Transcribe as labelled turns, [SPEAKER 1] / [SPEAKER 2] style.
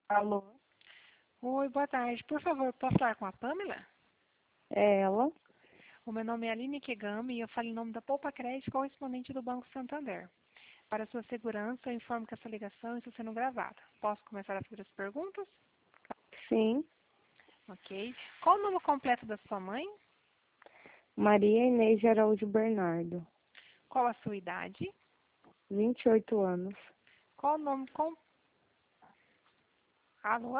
[SPEAKER 1] Alô,
[SPEAKER 2] Oi, boa tarde. Por favor, posso falar com a Pamela?
[SPEAKER 1] é ela?
[SPEAKER 2] O meu nome é Aline Kegami e eu falo em nome da Poupa Crédito, correspondente do Banco Santander. Para sua segurança, eu informo que essa ligação está sendo gravada. Posso começar a fazer as perguntas?
[SPEAKER 1] Sim,
[SPEAKER 2] Ok. Qual o nome completo da sua mãe?
[SPEAKER 1] Maria Inês de Araújo Bernardo,
[SPEAKER 2] Qual a sua idade?
[SPEAKER 1] 28 anos.
[SPEAKER 2] Qual o nome com... Alô?